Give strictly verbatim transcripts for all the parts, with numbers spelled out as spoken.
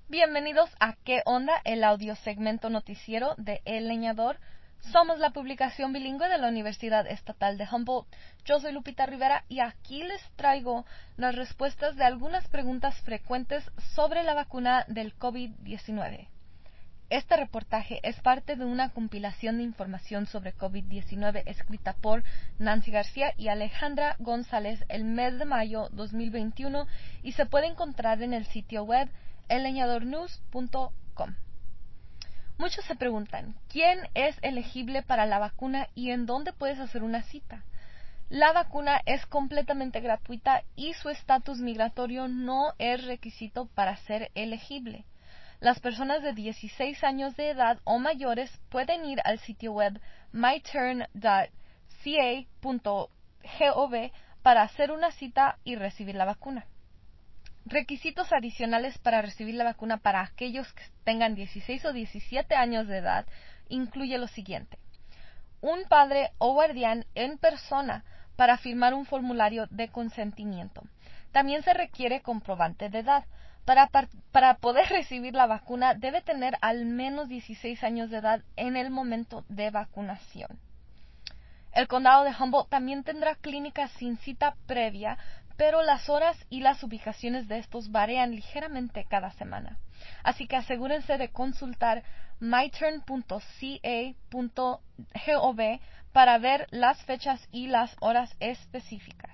Bienvenidos a ¿Qué onda? El audio segmento noticiero de El Leñador. Somos la publicación bilingüe de la Universidad Estatal de Humboldt. Yo soy Lupita Rivera y aquí les traigo las respuestas de algunas preguntas frecuentes sobre la vacuna del COVID diecinueve. Este reportaje es parte de una compilación de información sobre COVID diecinueve escrita por Nancy García y Alejandra González el mes de mayo dos mil veintiuno y se puede encontrar en el sitio web el leñador news punto com. Muchos se preguntan, ¿quién es elegible para la vacuna y en dónde puedes hacer una cita? La vacuna es completamente gratuita y su estatus migratorio no es requisito para ser elegible. Las personas de dieciséis años de edad o mayores pueden ir al sitio web my turn punto c a punto gov para hacer una cita y recibir la vacuna. Requisitos adicionales para recibir la vacuna para aquellos que tengan dieciséis o diecisiete años de edad incluye lo siguiente: un padre o guardián en persona para firmar un formulario de consentimiento. También se requiere comprobante de edad. Para, para poder recibir la vacuna debe tener al menos dieciséis años de edad en el momento de vacunación. El condado de Humboldt también tendrá clínicas sin cita previa, pero las horas y las ubicaciones de estos varían ligeramente cada semana. Así que asegúrense de consultar my turn punto c a punto gov para ver las fechas y las horas específicas.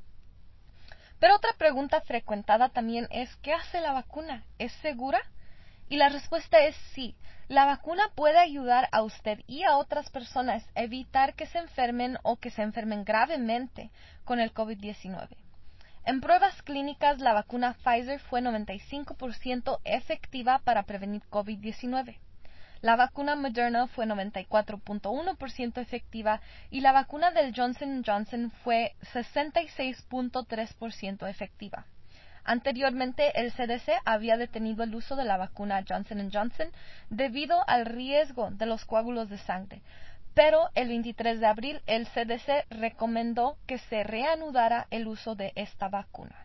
Pero otra pregunta frecuentada también es, ¿qué hace la vacuna? ¿Es segura? Y la respuesta es sí. La vacuna puede ayudar a usted y a otras personas a evitar que se enfermen o que se enfermen gravemente con el COVID diecinueve. En pruebas clínicas, la vacuna Pfizer fue noventa y cinco por ciento efectiva para prevenir COVID diecinueve. La vacuna Moderna fue noventa y cuatro punto uno por ciento efectiva y la vacuna del Johnson and Johnson fue sesenta y seis punto tres por ciento efectiva. Anteriormente, el C D C había detenido el uso de la vacuna Johnson and Johnson debido al riesgo de los coágulos de sangre, pero el veintitrés de abril el C D C recomendó que se reanudara el uso de esta vacuna.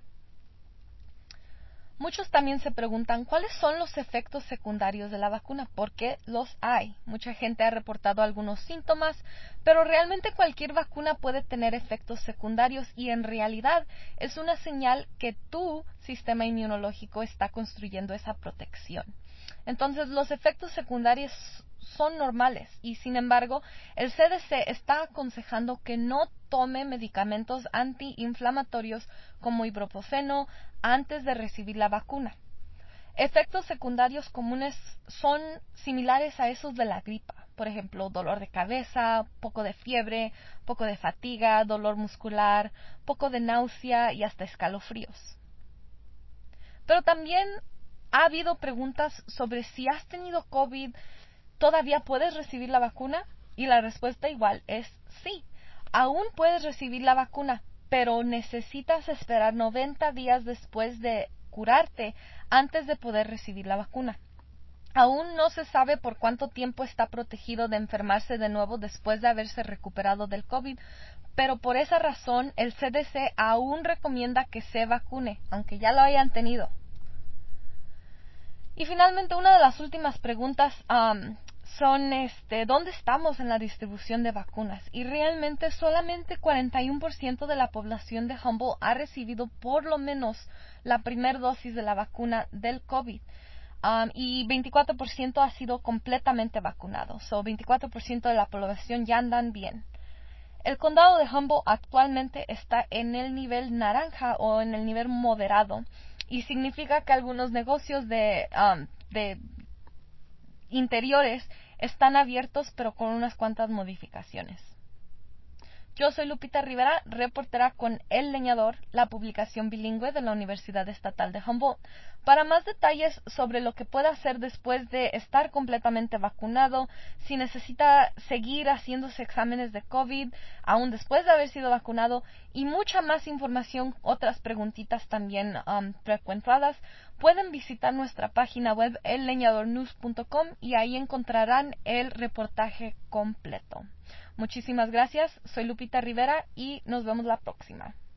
Muchos también se preguntan cuáles son los efectos secundarios de la vacuna, porque los hay. Mucha gente ha reportado algunos síntomas, pero realmente cualquier vacuna puede tener efectos secundarios y en realidad es una señal que tu sistema inmunológico está construyendo esa protección. Entonces, los efectos secundarios son normales y, sin embargo, el C D C está aconsejando que no tome medicamentos antiinflamatorios como ibuprofeno antes de recibir la vacuna. Efectos secundarios comunes son similares a esos de la gripa, por ejemplo, dolor de cabeza, poco de fiebre, poco de fatiga, dolor muscular, poco de náusea y hasta escalofríos. Pero también ha habido preguntas sobre si has tenido COVID, ¿todavía puedes recibir la vacuna? Y la respuesta igual es sí. Aún puedes recibir la vacuna, pero necesitas esperar noventa días después de curarte antes de poder recibir la vacuna. Aún no se sabe por cuánto tiempo está protegido de enfermarse de nuevo después de haberse recuperado del COVID, pero por esa razón el C D C aún recomienda que se vacune, aunque ya lo hayan tenido. Y finalmente, una de las últimas preguntas um, son este, ¿dónde estamos en la distribución de vacunas? Y realmente solamente cuarenta y uno por ciento de la población de Humboldt ha recibido por lo menos la primera dosis de la vacuna del COVID. Um, y veinticuatro por ciento ha sido completamente vacunado. So, veinticuatro por ciento de la población ya andan bien. El condado de Humboldt actualmente está en el nivel naranja o en el nivel moderado. Y significa que algunos negocios de, um, de interiores están abiertos, pero con unas cuantas modificaciones. Yo soy Lupita Rivera, reportera con El Leñador, la publicación bilingüe de la Universidad Estatal de Humboldt. Para más detalles sobre lo que puede hacer después de estar completamente vacunado, si necesita seguir haciéndose exámenes de COVID, aún después de haber sido vacunado, y mucha más información, otras preguntitas también um, frecuentadas, pueden visitar nuestra página web el leñador news punto com y ahí encontrarán el reportaje completo. Muchísimas gracias, soy Lupita Rivera y nos vemos la próxima.